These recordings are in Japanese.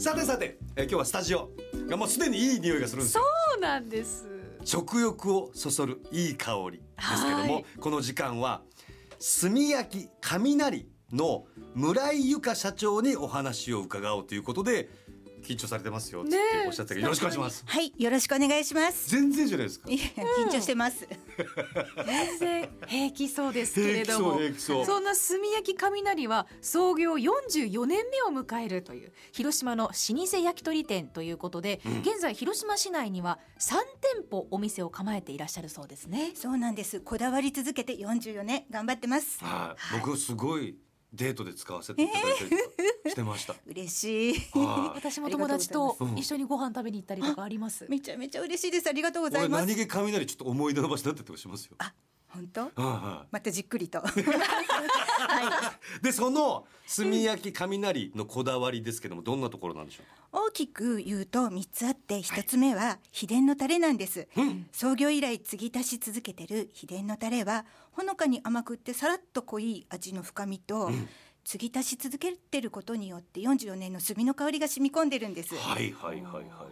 さてさて、今日はスタジオがもうすでにいい匂いがするんですよ。 そうなんです。 食欲をそそるいい香りですけども、この時間は炭焼き雷の村井由佳社長にお話を伺おうということで、緊張されてますよっておっしゃったけど、よろしくお願いします。 はい、よろしくお願いします。 全然じゃないですか。 いや緊張してます全然平気そうですけれども、 平気そう。 そんな炭焼き雷は創業44年目を迎えるという広島の老舗焼き鳥店ということで、現在広島市内には3店舗お店を構えていらっしゃるそうですね。 そうなんです。こだわり続けて44年頑張ってます。 はい、僕すごいデートで使わせていただいたりとかしてました。 嬉しい。 私も友達と一緒にご飯食べに行ったりとかあります。 めちゃめちゃ嬉しいです。ありがとうございます。 俺何気雷ちょっと思い出の場所だったりとかしますよ。 あ、本当？ またじっくりと。はい。 で、その炭焼き雷のこだわりですけども、どんなところなんでしょう？ 大きく言うと3つあって、1つ目は秘伝のタレなんです。創業以来継ぎ足し続けてる秘伝のタレは、ほのかに甘くってさらっと濃い味の深みと、継ぎ足し続けてることによって44年の炭の香りが染み込んでるんです。 はいはいはいはいはい。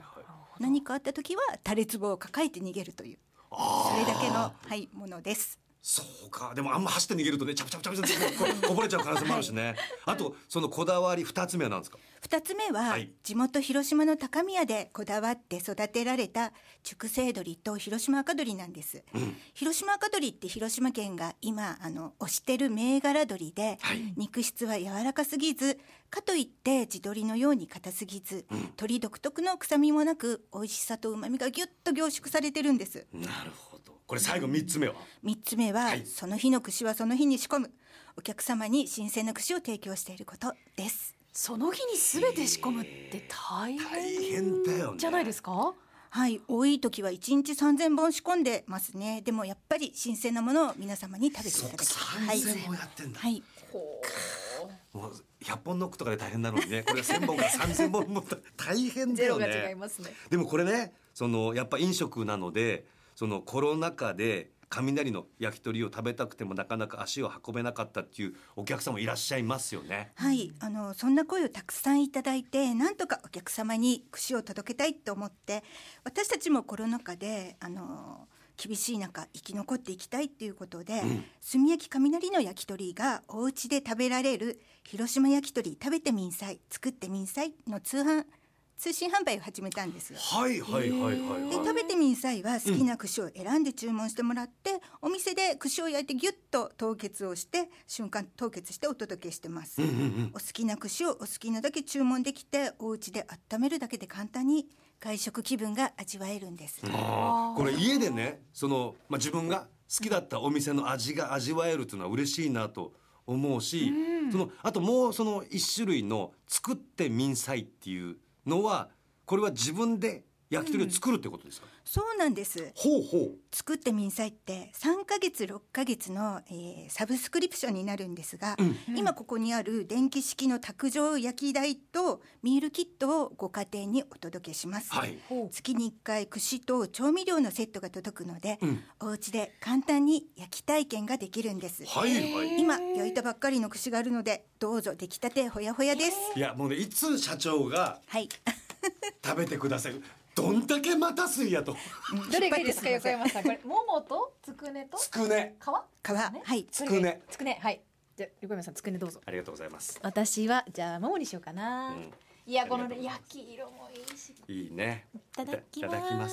何かあった時はタレ壺を抱えて逃げるという、それだけの、はい、ものです。 そうか。でもあんま走って逃げるとね、チャプチャプチャプチャプこぼれちゃう可能性もあるしね。あとそのこだわり2つ目は何ですか ？2つ目は、地元広島の高宮でこだわって育てられた熟成鶏と広島赤鶏なんです。広島赤鶏って広島県が今推してる銘柄鶏で、肉質は柔らかすぎず、かといって地鶏のように硬すぎず、鶏独特の臭みもなく、美味しさと旨みがギュッと凝縮されてるんです。 なるほど。これ最後3つ目は ？3つ目は、その日の串はその日に仕込む、お客様に新鮮な串を提供していることです。 その日に全て仕込むって大変だよね。 じゃないですか？ はい、多い時は1日3000本仕込んでますね。でもやっぱり新鮮なものを皆様に食べていただきたい。 3000本やってんだ。 はい。 もう100本ノックとかで大変なのにね、これが1000本から3000本も大変だよね。 ゼロが違いますね。 でもこれね、やっぱ飲食なので、コロナ禍で雷の焼き鳥を食べたくてもなかなか足を運べなかったっていうお客様もいらっしゃいますよね。 はい、そんな声をたくさんいただいて、なんとかお客様に串を届けたいと思って、私たちもコロナ禍で厳しい中生き残っていきたいっていうことで、炭焼き雷の焼き鳥がお家で食べられる広島焼き鳥食べてみんさい、作ってみんさいの通信販売を始めたんです。 はいはいはいはい、はい。 で、食べてみん際は好きな串を選んで注文してもらって、お店で串を焼いてギュッと凍結をして、瞬間凍結してお届けしてます。お好きな串をお好きなだけ注文できて、お家で温めるだけで簡単に外食気分が味わえるんです。 これ家でね、自分が好きだったお店の味が味わえるというのは嬉しいなと思うし、あともう一種類の作ってみんさいっていうのは、これは自分で焼き鳥を作るってことですか？ そうなんです。 ほうほう。 作ってみんさいって3ヶ月6ヶ月の、サブスクリプションになるんですが、今ここにある電気式の卓上焼き台とミールキットをご家庭にお届けします。月に1回串と調味料のセットが届くので、お家で簡単に焼き体験ができるんです。今焼いたばっかりの串があるので、どうぞ出来たてほやほやです。 いやもうね、いつ社長が食べてくださいどんだけ待たすんやと。 どれがいいですか、横山さん。これ桃とつくねとつくね皮、はい、 つくねはい。じゃ横山さん、つくねどうぞ。 ありがとうございます。 私はじゃあ桃にしようかな。いや、このね、焼き色もいいし。 いいね。 いただきます。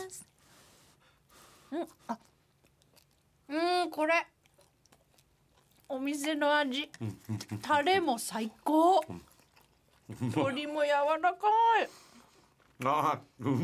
これお店の味、タレも最高。鶏も柔らかい。 あ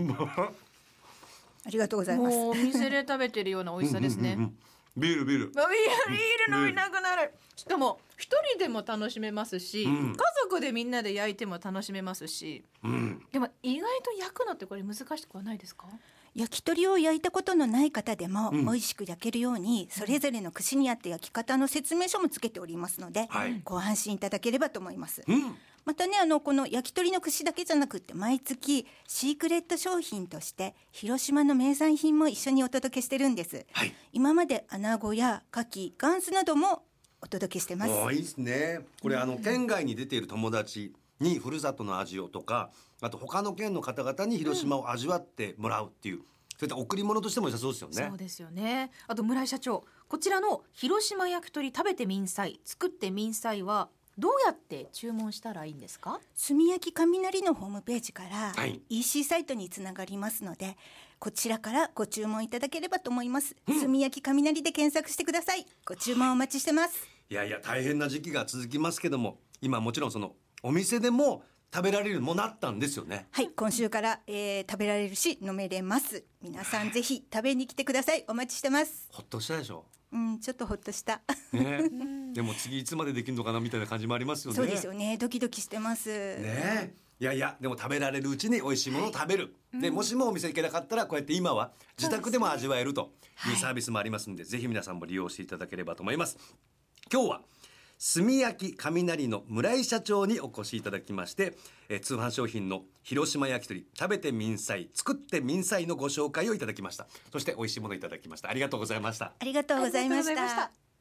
りがとうございます。 もうお店で食べてるような美味しさですね。 ビールビール飲みたくなる。しかも一人でも楽しめますし、家族でみんなで焼いても楽しめますし、でも意外と焼くのってこれ難しくはないですか？ 焼き鳥を焼いたことのない方でも美味しく焼けるように、それぞれの串にあって焼き方の説明書もつけておりますので、ご安心いただければと思います。またね、この焼き鳥の串だけじゃなくって、毎月シークレット商品として広島の名産品も一緒にお届けしてるんです。今まで穴子や牡蠣、ガンスなどもお届けしてます。 いいですね。これ県外に出ている友達にふるさとの味をとか、あと他の県の方々に広島を味わってもらうっていう、そういった贈り物としても良さそうですよね。 そうですよね。あと村井社長、こちらの広島焼き鳥食べてみんさい作ってみんさいはどうやって注文したらいいんですか？ 炭焼き雷のホームページからはい EC サイトにつながりますので、こちらからご注文いただければと思います。炭焼き雷で検索してください。ご注文お待ちしてます。 いやいや大変な時期が続きますけども、今もちろんそのお店でも食べられるようになったんですよね。 はい、今週から、食べられるし飲めれます。皆さんぜひ食べに来てください。お待ちしてます。 ほっとしたでしょ、 ちょっとほっとしたね、でも次いつまでできるのかなみたいな感じもありますよね。 そうですよね、ドキドキしてます。 ね、いやいやでも食べられるうちに美味しいものを食べる、でもしもお店行けなかったらこうやって今は自宅でも味わえるというサービスもありますので、ぜひ皆さんも利用していただければと思います。今日は炭焼き雷の村井社長にお越しいただきまして、通販商品の広島焼き鳥食べてみんさい作ってみんさいのご紹介をいただきました。そして美味しいものをいただきました。ありがとうございました。 ありがとうございましありがとうございましたた。